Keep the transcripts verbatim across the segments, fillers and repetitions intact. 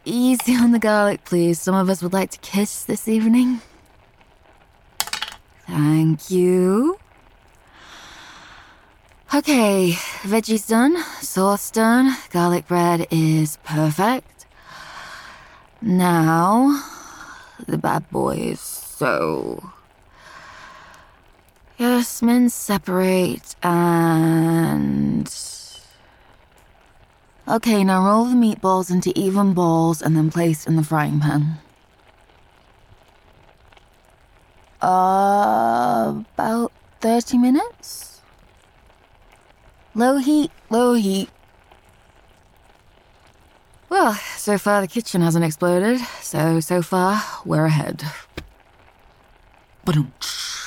easy on the garlic, please. Some of us would like to kiss this evening. Thank you. Okay, veggies done, sauce done, garlic bread is perfect. Now, the bad boys. So, yes, mince separate and... Okay, now roll the meatballs into even balls and then place in the frying pan. Uh, about thirty minutes? Low heat, low heat. Well, so far the kitchen hasn't exploded, so, so far, we're ahead. Ba-dum.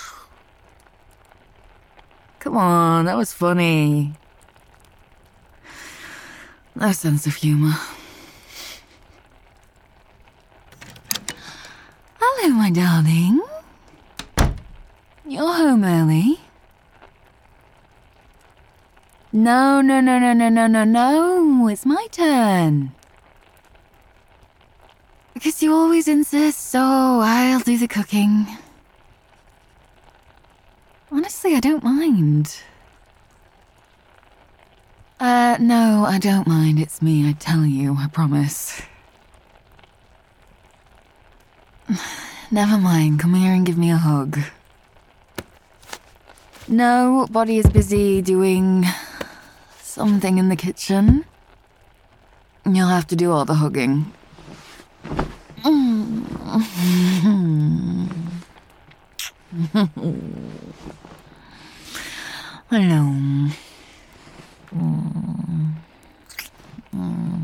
Come on, that was funny. No sense of humor. Hello, my darling. You're home early. No, no, no, no, no, no, no, no. It's my turn. Because you always insist, so I'll do the cooking. Honestly, I don't mind. Uh, no, I don't mind. It's me, I tell you, I promise. Never mind, come here and give me a hug. No, Body is busy doing something in the kitchen. You'll have to do all the hugging. Hello. Mm. Mm.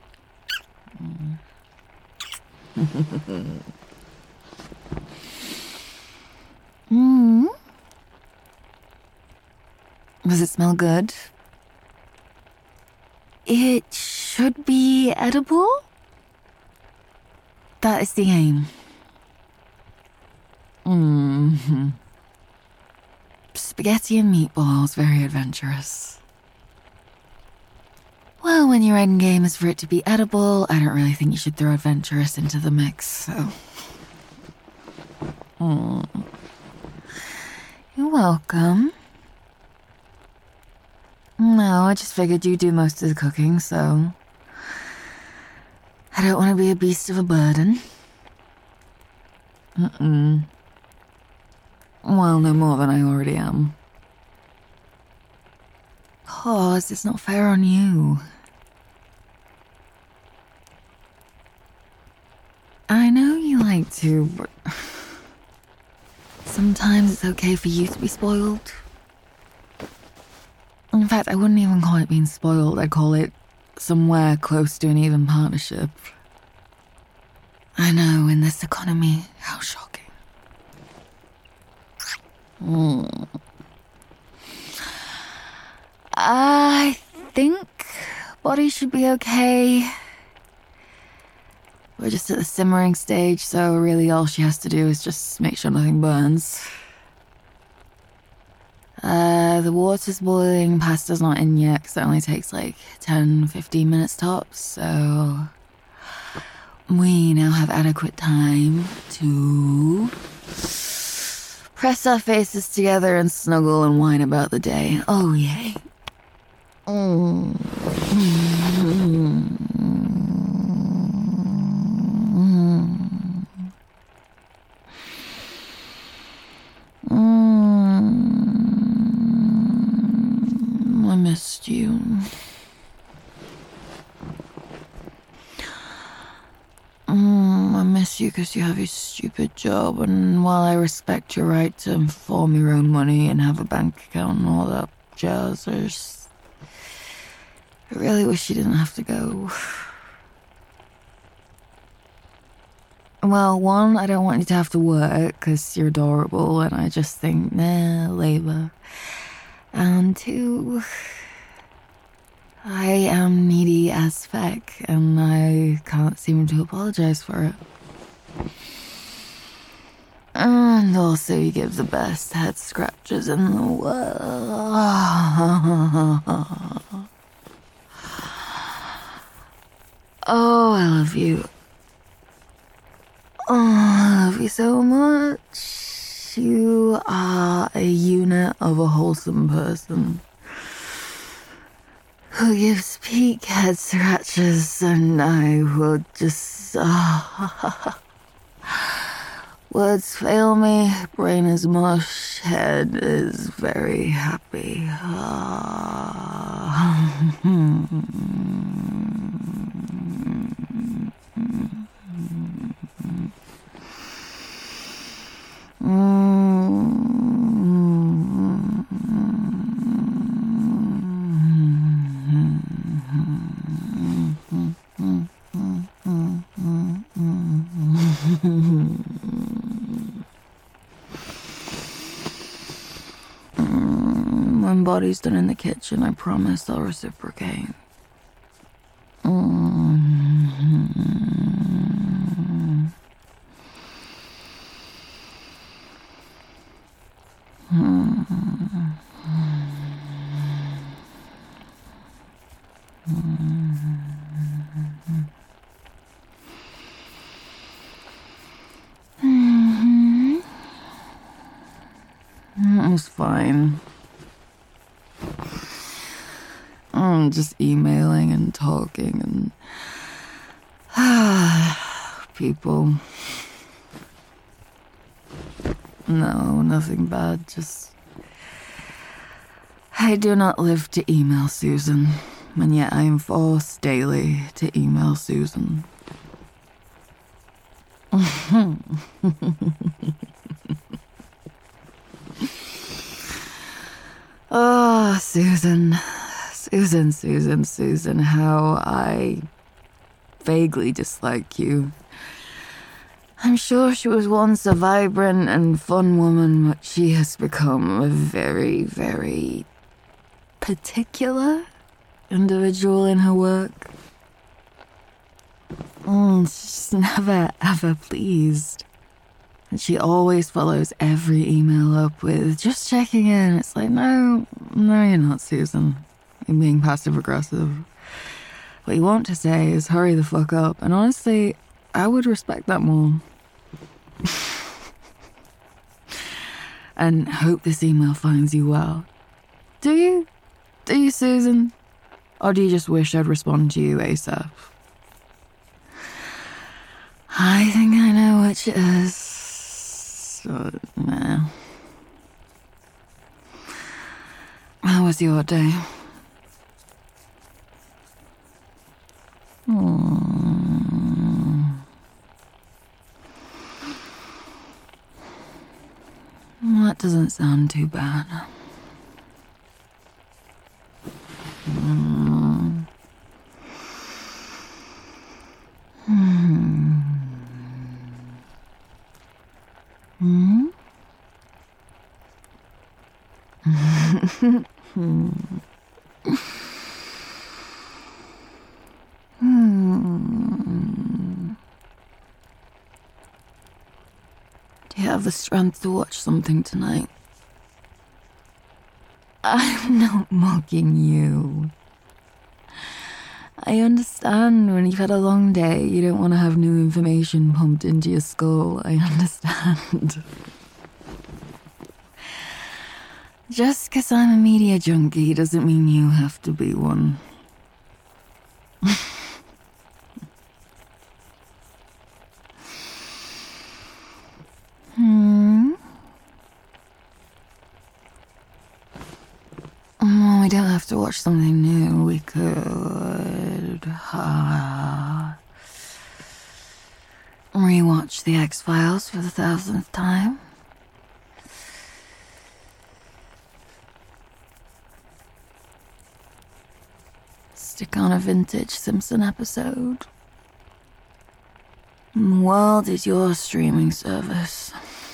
Mm. Does it smell good? It should be edible? That is the aim. Mm-hmm. Spaghetti and meatballs, very adventurous. Well, when your end game is for it to be edible, I don't really think you should throw adventurous into the mix, so... Mm. You're welcome. No, I just figured you do most of the cooking, so... I don't want to be a beast of a burden. Mm-mm. Well, no more than I already am. Cause it's not fair on you. I know you like to, but... Sometimes it's okay for you to be spoiled. In fact, I wouldn't even call it being spoiled. I'd call it somewhere close to an even partnership. I know, in this economy, how shocking. Mm. I think Body should be okay. We're just at the simmering stage, so really all she has to do is just make sure nothing burns. Uh, the water's boiling, pasta's not in yet, because it only takes like ten, fifteen minutes tops, so... We now have adequate time to... press our faces together and snuggle and whine about the day. Oh, yay. Mm. Mm. Mm. I missed you. Mm, I miss you because you have your stupid job, and while I respect your right to form your own money and have a bank account and all that jazz, I just... I really wish you didn't have to go. Well, one, I don't want you to have to work because you're adorable and I just think, nah, labor. And two, I am needy as feck and I can't seem to apologize for it. And also you give the best head scratches in the world. Oh, I love you. Oh, I love you so much. You are a unit of a wholesome person who gives peak head scratches, and I would just. Uh, words fail me, brain is mush, head is very happy. Uh, When body's done in the kitchen, I promise I'll reciprocate. Mm-hmm. It's fine. I'm just emailing and talking and people. No, nothing bad, just I do not live to email Susan, and yet I am forced daily to email Susan. Oh, Susan. Susan, Susan, Susan, how I vaguely dislike you. I'm sure she was once a vibrant and fun woman, but she has become a very, very particular individual in her work. Mm, she's never, ever pleased. And she always follows every email up with, just checking in. It's like, no, no, you're not, Susan. You're being passive-aggressive. What you want to say is hurry the fuck up. And honestly, I would respect that more. And hope this email finds you well. Do you? Do you, Susan? Or do you just wish I'd respond to you ASAP? I think I know which it is. So, nah. How was your day? Hmm. That doesn't sound too bad. Hmm. Hmm. Hmm? Hmm. Hmm. Do you have the strength to watch something tonight? I'm not mocking you. I understand when you've had a long day, you don't want to have new information pumped into your skull. I understand. Just because I'm a media junkie doesn't mean you have to be one. Hmm? Oh, we don't have to watch something new. We could uh, rewatch The X-Files for the thousandth time. Stick on a vintage Simpson episode. The world is your streaming service.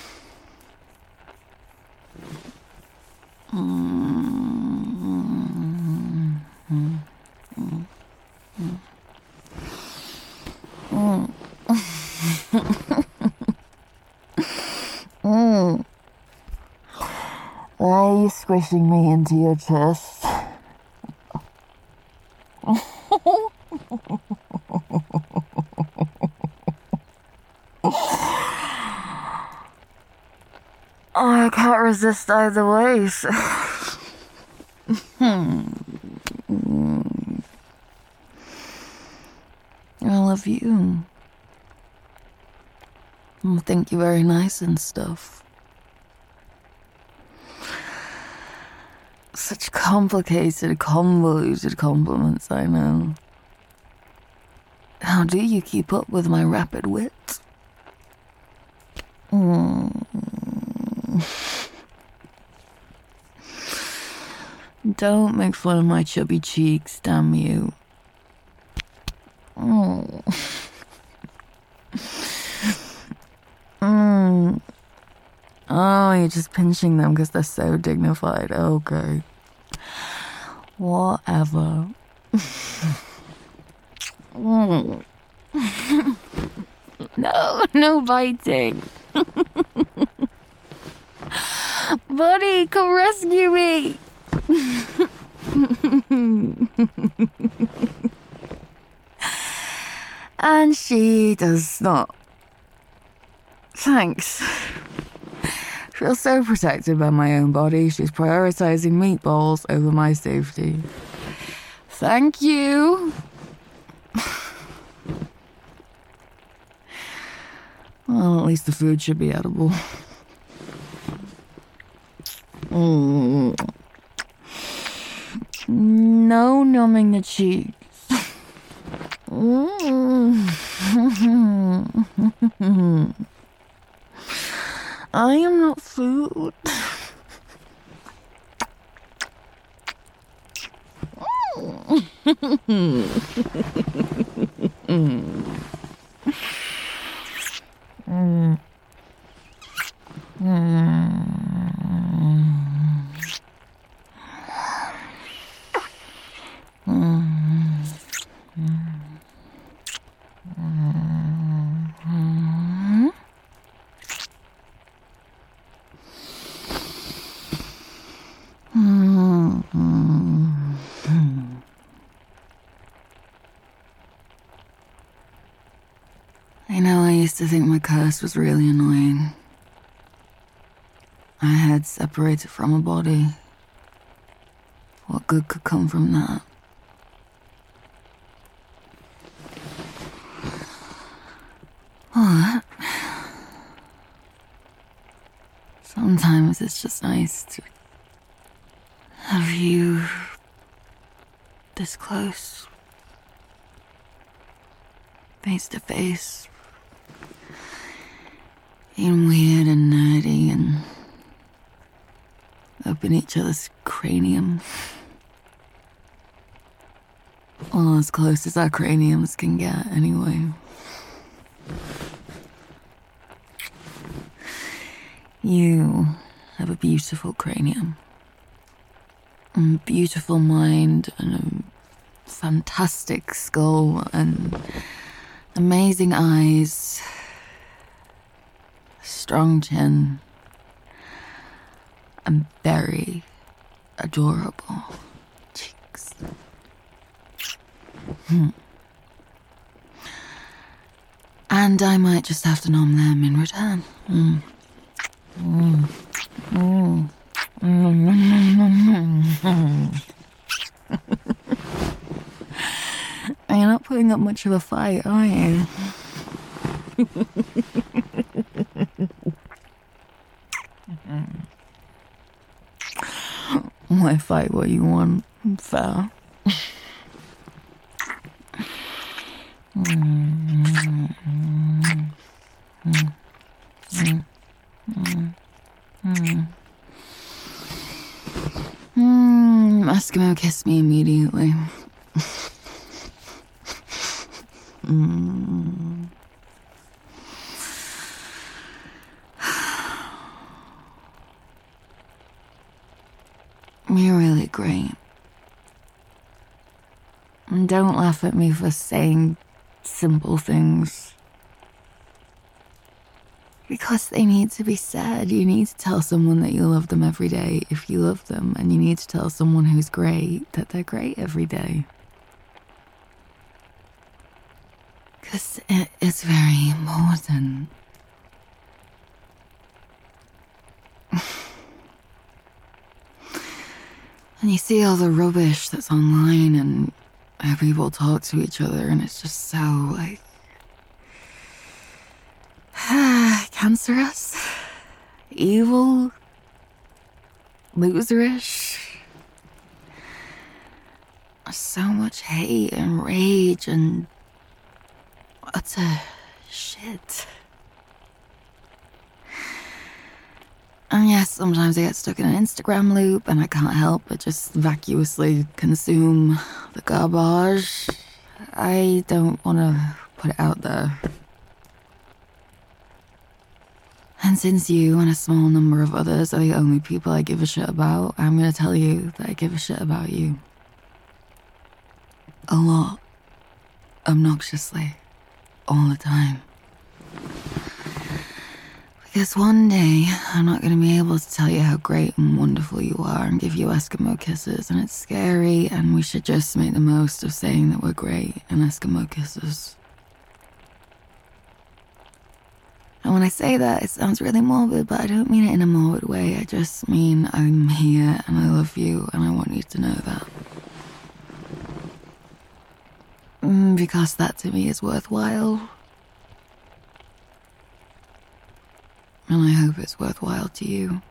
Mm-hmm. Mm-hmm. Mm-hmm. Mm. Why are you squishing me into your chest? I can't resist either way, so... I love you. I think you're very nice and stuff. Such complicated, convoluted compliments, I know. How do you keep up with my rapid wit? Mm. Don't make fun of my chubby cheeks, damn you. Mm. Mm. Oh, you're just pinching them because they're so dignified. Okay. Whatever. Mm. No, no biting. Buddy, come rescue me. And she does not. Thanks. Feel so protected by my own body. She's prioritizing meatballs over my safety. Thank you. Well, at least the food should be edible. Mm. No numbing the cheeks. Mm. I am not food. Mm. Mm. Mm. I know I used to think my curse was really annoying. My head separated from a body. What good could come from that? What? Sometimes it's just nice to have you this close, face to face, being weird and nerdy and up in each other's cranium. Well, as close as our craniums can get, anyway. You have a beautiful cranium, a beautiful mind, and a fantastic skull, and amazing eyes, strong chin, and very adorable cheeks. Hmm. And I might just have to nom them in return. Mm. Mm. Mm. Mm. You're not putting up much of a fight, are you? Why fight what you want? Fair. Mm. Mm. Mm. Mm. Mm. Mm. Eskimo kiss me immediately. Mm. You're really great. And don't laugh at me for saying simple things. Because they need to be said. You need to tell someone that you love them every day if you love them, and you need to tell someone who's great that they're great every day. Because it is very important. And you see all the rubbish that's online and how people talk to each other, and it's just so, like, cancerous, evil, loserish. So much hate and rage and utter shit. And yes, sometimes I get stuck in an Instagram loop and I can't help but just vacuously consume the garbage. I don't want to put it out there. And since you and a small number of others are the only people I give a shit about, I'm gonna tell you that I give a shit about you. A lot. Obnoxiously. All the time. Because one day, I'm not going to be able to tell you how great and wonderful you are and give you Eskimo kisses, and it's scary, and we should just make the most of saying that we're great and Eskimo kisses. And when I say that, it sounds really morbid, but I don't mean it in a morbid way. I just mean I'm here, and I love you, and I want you to know that. Mm, because that to me is worthwhile. And I hope it's worthwhile to you.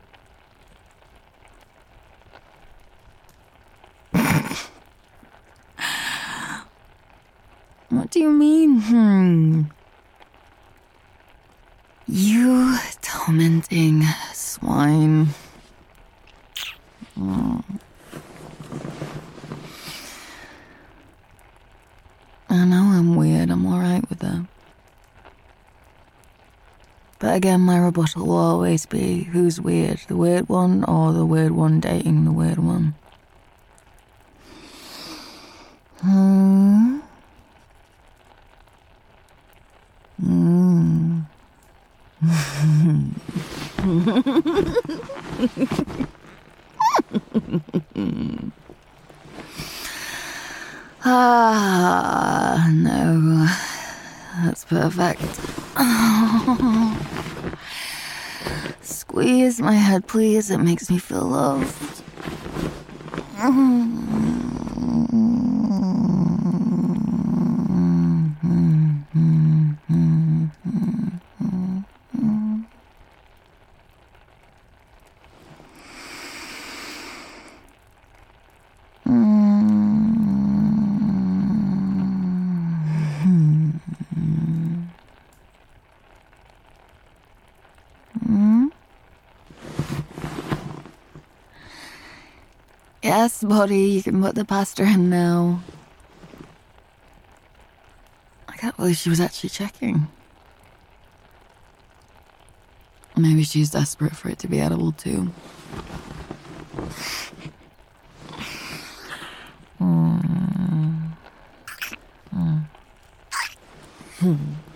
What do you mean, hmm? You tormenting swine. Mm. I know I'm weird, I'm alright with that. But again, my rebuttal will always be, who's weird, the weird one or the weird one dating the weird one? Hmm? Hmm. Ah, no. That's perfect. Oh. Squeeze my head, please. It makes me feel loved. Yes, buddy, you can put the pasta in now. I can't believe she was actually checking. Maybe she's desperate for it to be edible too. Mm. Mm. Hmm.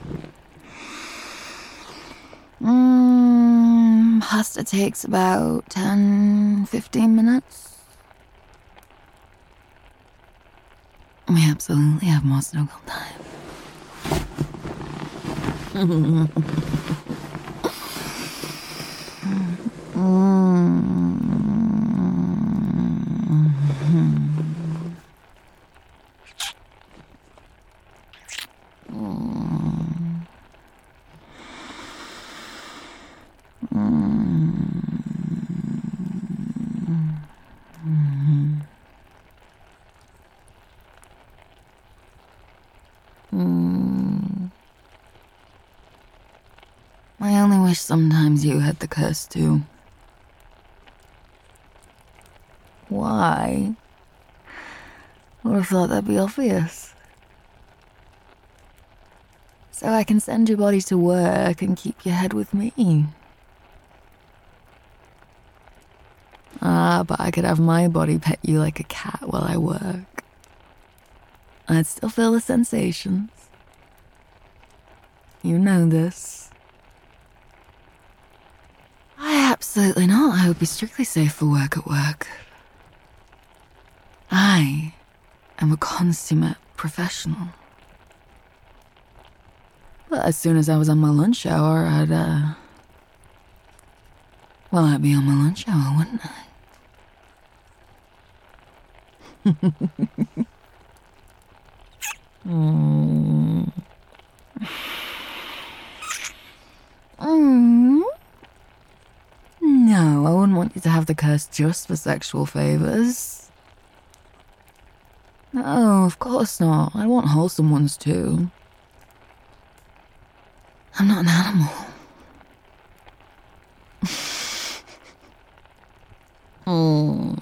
Mm, pasta takes about ten, fifteen minutes. We absolutely have more snuggle time. mm. I only wish sometimes you had the curse too. Why? I would have thought that'd be obvious. So I can send your body to work and keep your head with me. Ah, but I could have my body pet you like a cat while I work. I'd still feel the sensations. You know this. I absolutely not. I would be strictly safe for work at work. I am a consummate professional. But as soon as I was on my lunch hour, I'd, uh... well, I'd be on my lunch hour, wouldn't I? mm. Mm. No, I wouldn't want you to have the curse just for sexual favors. No, of course not. I want wholesome ones too. I'm not an animal. mm.